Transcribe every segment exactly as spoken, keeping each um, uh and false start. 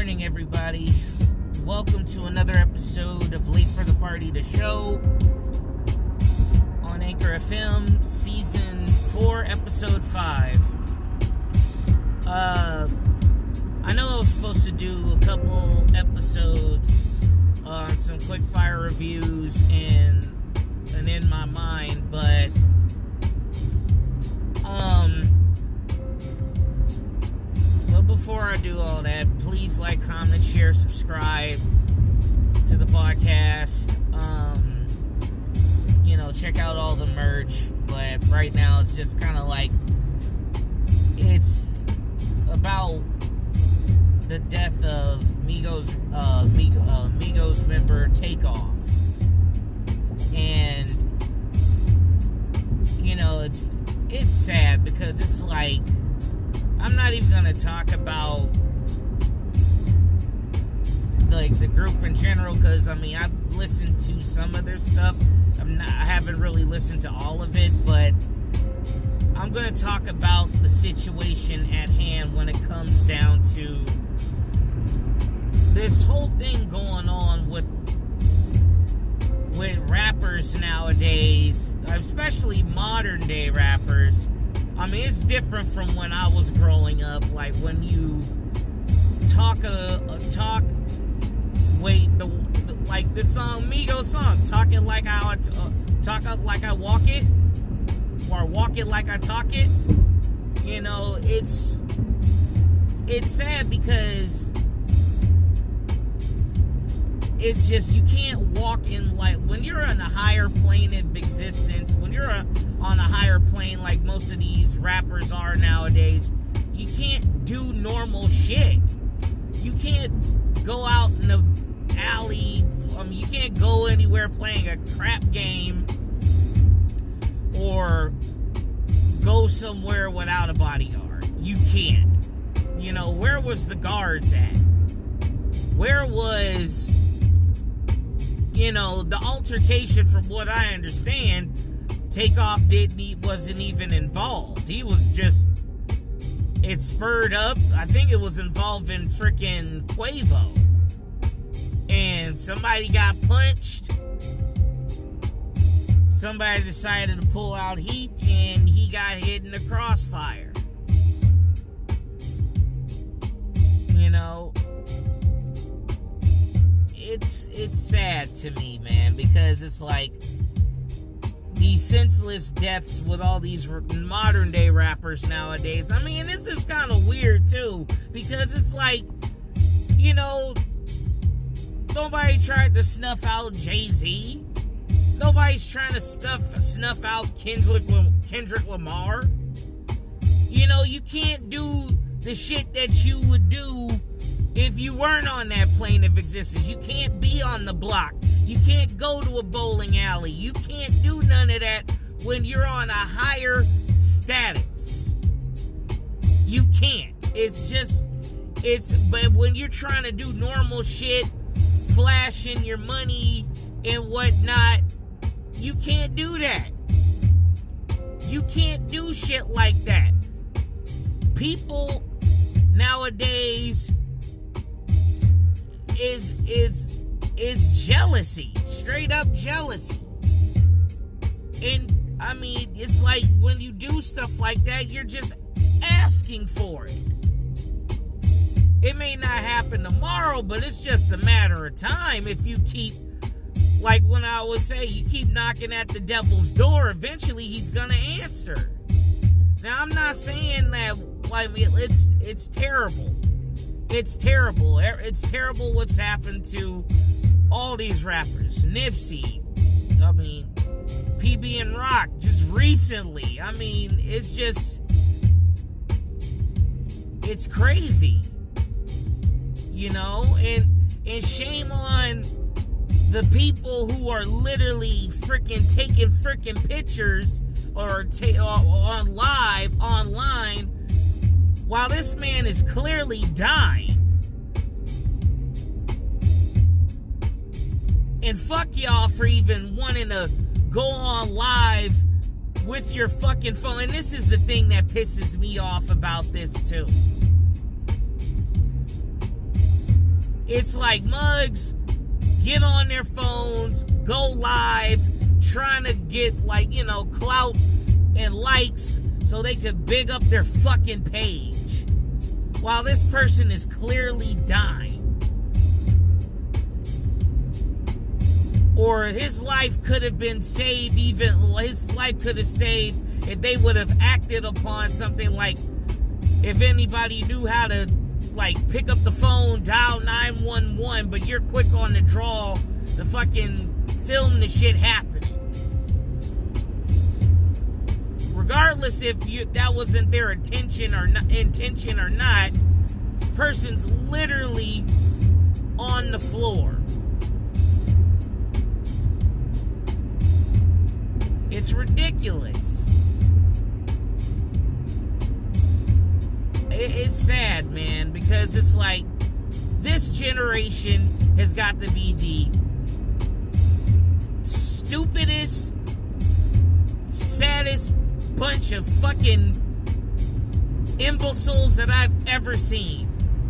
morning, everybody. Welcome to another episode of Late for the Party, the show on Anchor F M, Season four, Episode five. Uh, I know I was supposed to do a couple episodes on some quick fire reviews and, and in my mind, but um... But before I do all that, please like, comment, share, subscribe to the podcast. Um, you know, check out all the merch. But right now, it's just kind of like, it's about the death of Migos, uh, Migos, uh, Migos member Takeoff. And, you know, it's, it's sad because it's like, I'm not even going to talk about, like, the group in general, because, I mean, I've listened to some of their stuff. I'm not, I haven't really listened to all of it, but I'm going to talk about the situation at hand when it comes down to this whole thing going on with, with rappers nowadays, especially modern-day rappers. I mean, it's different from when I was growing up. Like, when you talk a, a talk, wait, the, the like the song, Migos song, talk it like I uh, talk it like I walk it, or walk it like I talk it. You know, it's it's sad because it's just, you can't walk in, like, when you're on a higher plane of existence, when you're a, on a higher plane like most of these rappers are nowadays, you can't do normal shit. You can't go out in the alley, I mean, you can't go anywhere playing a crap game or go somewhere without a bodyguard. You can't. You know, where was the guards at? Where was... You know, the altercation, from what I understand, Takeoff didn't, wasn't even involved. He was just, it spurred up. I think it was involving frickin' Quavo. And somebody got punched. Somebody decided to pull out heat, and he got hit in the crossfire. You know, It's it's sad to me, man, because it's like these senseless deaths with all these modern day rappers nowadays. I mean, this is kind of weird too, because it's like, you know, nobody tried to snuff out Jay-Z. Nobody's trying to stuff snuff out Kendrick Kendrick Lamar. You know, you can't do the shit that you would do if you weren't on that plane of existence. You can't be on the block. You can't go to a bowling alley. You can't do none of that when you're on a higher status. You can't. It's just, it's, but when you're trying to do normal shit, flashing your money and whatnot, you can't do that. You can't do shit like that. People nowadays is is is jealousy, straight up jealousy. And I mean, it's like when you do stuff like that, you're just asking for it. It may not happen tomorrow, but it's just a matter of time. If you keep, like when I always say, you keep knocking at the devil's door, eventually he's gonna answer. Now, I'm not saying that, like, it's it's terrible. It's terrible. It's terrible what's happened to all these rappers. Nipsey, I mean, P B and Rock, just recently. I mean, it's just, it's crazy. You know? And, and shame on the people who are literally freaking taking freaking pictures or ta- on live, online, while this man is clearly dying. And fuck y'all for even wanting to go on live with your fucking phone. And this is the thing that pisses me off about this too. it's like mugs get on their phones, go live, trying to get, like, you know, clout and likes so they could big up their fucking page, while this person is clearly dying. Or his life could have been saved, even his life could have saved if they would have acted upon something like, if anybody knew how to, like, pick up the phone, dial nine one one, but you're quick on the draw to fucking film the shit happening. Regardless if you, that wasn't their intention or not, intention or not, this person's literally on the floor. It's ridiculous. It, it's sad, man, because it's like this generation has got to be the stupidest, saddest bunch of fucking imbeciles that I've ever seen.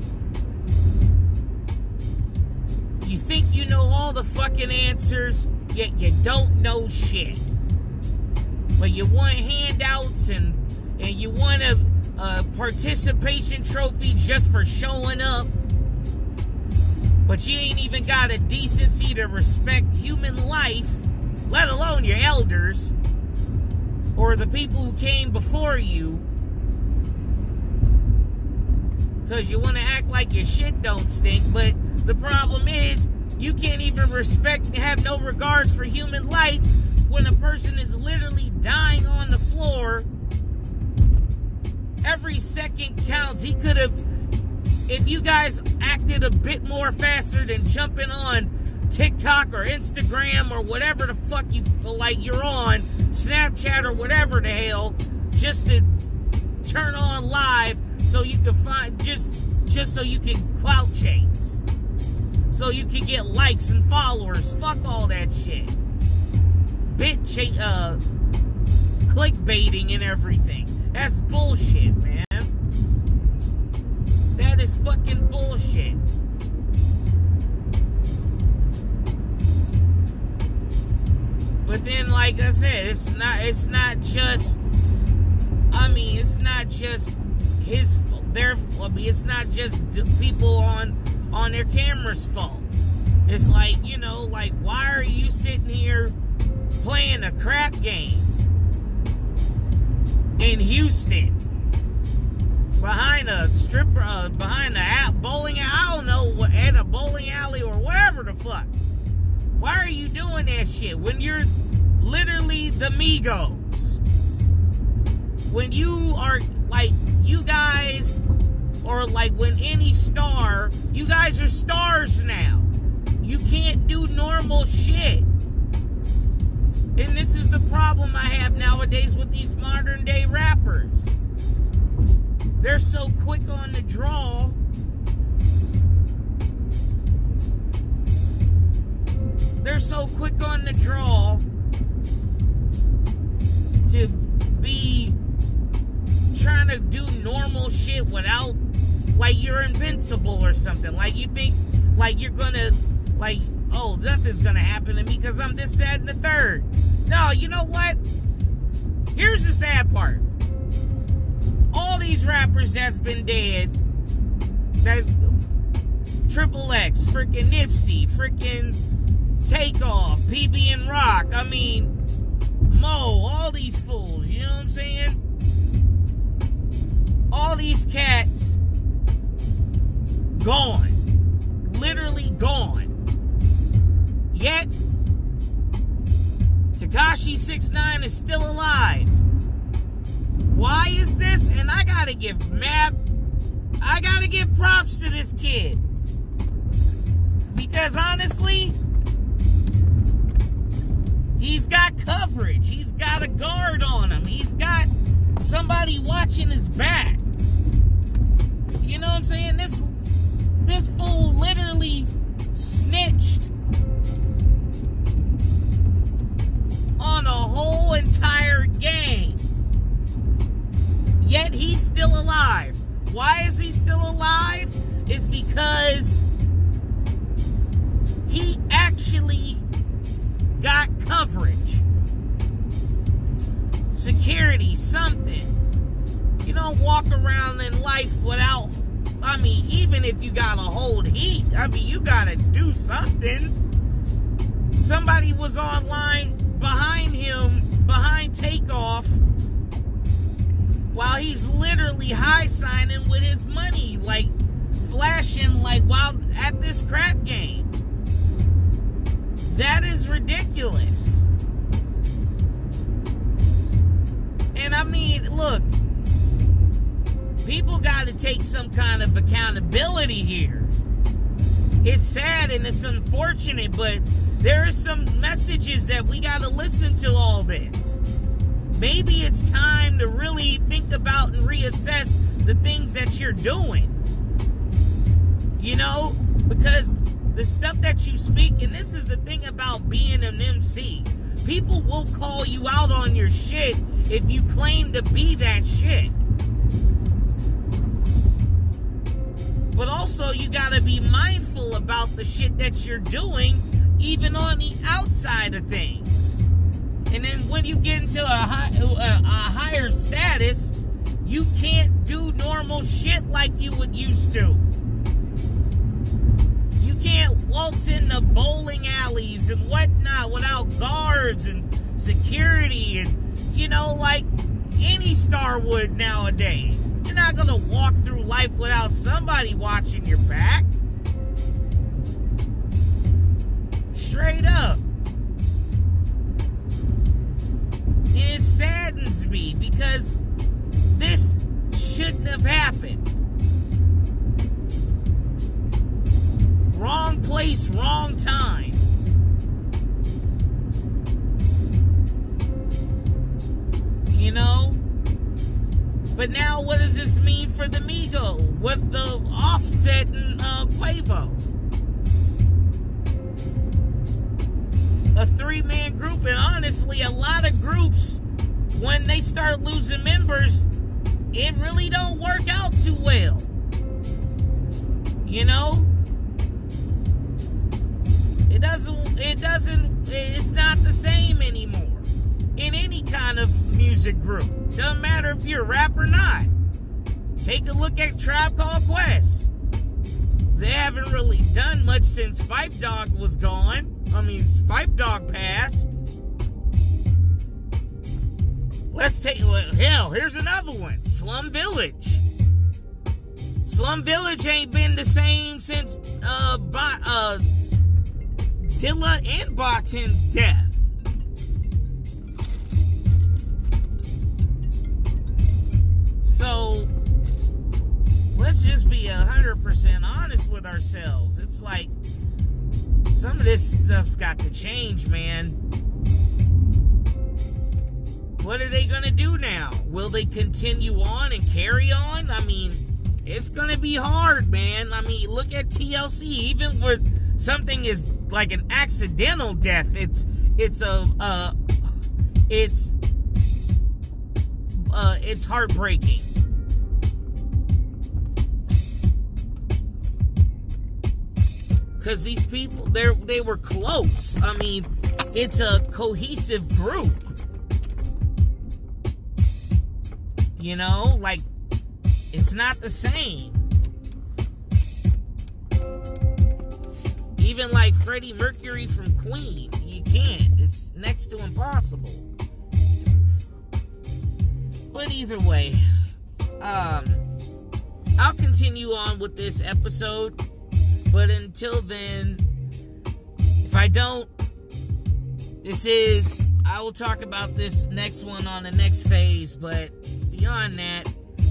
You think you know all the fucking answers, yet you don't know shit. But you want handouts and and you want a, a participation trophy just for showing up. But you ain't even got a decency to respect human life, let alone your elders or the people who came before you. Because you want to act like your shit don't stink. But the problem is, you can't even respect, have no regards for human life when a person is literally dying on the floor. Every second counts. He could have, if you guys acted a bit more faster than jumping on TikTok or Instagram or whatever the fuck you feel like you're on, Snapchat or whatever the hell, just to turn on live so you can find, just just so you can clout chase, so you can get likes and followers. Fuck all that shit. Bit cha- uh, clickbaiting and everything. That's bullshit, man. That is fucking bullshit. But then, like I said, it's not. It's not just. I mean, it's not just his. Their. I mean, it's not just people on on their camera's fault. It's like, you know, like, why are you sitting here playing a crap game in Houston behind a stripper, uh, behind a bowling? I don't know, at a bowling alley or whatever the fuck. Why are you doing that shit when you're literally the Migos? When you are, like, you guys, or like when any star, you guys are stars now. You can't do normal shit. And this is the problem I have nowadays with these modern day rappers. They're so quick on the draw. They're so quick on the draw to be trying to do normal shit without, like, you're invincible or something. Like, you think, like, you're gonna, like, oh, nothing's gonna happen to me because I'm this, that, and the third. No, you know what? Here's the sad part. All these rappers that's been dead, that Triple X, freaking Nipsey, freaking Takeoff, P B and Rock, I mean, Mo, all these fools, you know what I'm saying? All these cats gone. Literally gone. Yet, Tekashi six nine is still alive. Why is this? And I gotta give mad, I gotta give props to this kid. Because honestly, he's got coverage. He's got a guard on him. He's got somebody watching his back. You know what I'm saying? This, this fool literally snitched on a whole entire gang. Yet he's still alive. Why is he still alive? It's because he actually got coverage. Security, something. You don't walk around in life without, I mean, even if you gotta hold heat, I mean, you gotta do something. Somebody was online behind him, behind Takeoff, while he's literally high signing with his money, like flashing like while at this crap game. That is ridiculous. And I mean, look, people got to take some kind of accountability here. It's sad and it's unfortunate, but there are some messages that we got to listen to all this. Maybe it's time to really think about and reassess the things that you're doing. You know, because the stuff that you speak, and this is the thing about being an M C, people will call you out on your shit if you claim to be that shit. But also, you gotta be mindful about the shit that you're doing, even on the outside of things. And then when you get into a, high, a, a higher status, you can't do normal shit like you would used to. You can't waltz into bowling alleys and whatnot without guards and security and, you know, like any star would nowadays. You're not gonna walk through life without somebody watching your back. Straight up. And it saddens me because this shouldn't have happened. Wrong place, wrong time. You know? But now what does this mean for the Migos with the Offset and uh, Quavo? A three-man group, and honestly, a lot of groups, when they start losing members, it really don't work out too well. You know? It doesn't, it doesn't, it's not the same anymore in any kind of music group. Doesn't matter if you're a rap or not. Take a look at Tribe Called Quest. They haven't really done much since Phife Dawg was gone. I mean, Phife Dawg passed. Let's take, well, hell, here's another one. Slum Village. Slum Village ain't been the same since uh, Ba- uh, Dilla and Baten's death. So, let's just be one hundred percent honest with ourselves. It's like, some of this stuff's got to change, man. What are they going to do now? Will they continue on and carry on? I mean, it's going to be hard, man. I mean, look at T L C. Even for something is like an accidental death, it's it's a uh, it's uh, it's heartbreaking. Because these people, they they were close. I mean, it's a cohesive group. You know, like, it's not the same. Even like Freddie Mercury from Queen, you can't. It's next to impossible. But either way, um, I'll continue on with this episode. But until then, if I don't, this is, I will talk about this next one on the next phase. But beyond that,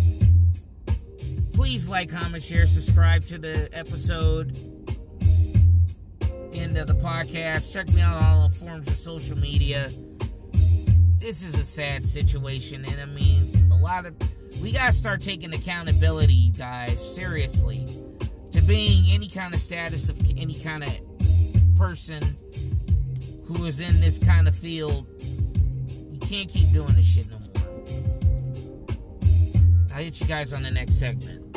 please like, comment, share, subscribe to the episode and uh, the podcast. Check me out on all forms of social media. This is a sad situation, and I mean, a lot of, we gotta start taking accountability, you guys, seriously, to being any kind of status of any kind of person who is in this kind of field. You can't keep doing this shit no more. I'll hit you guys on the next segment.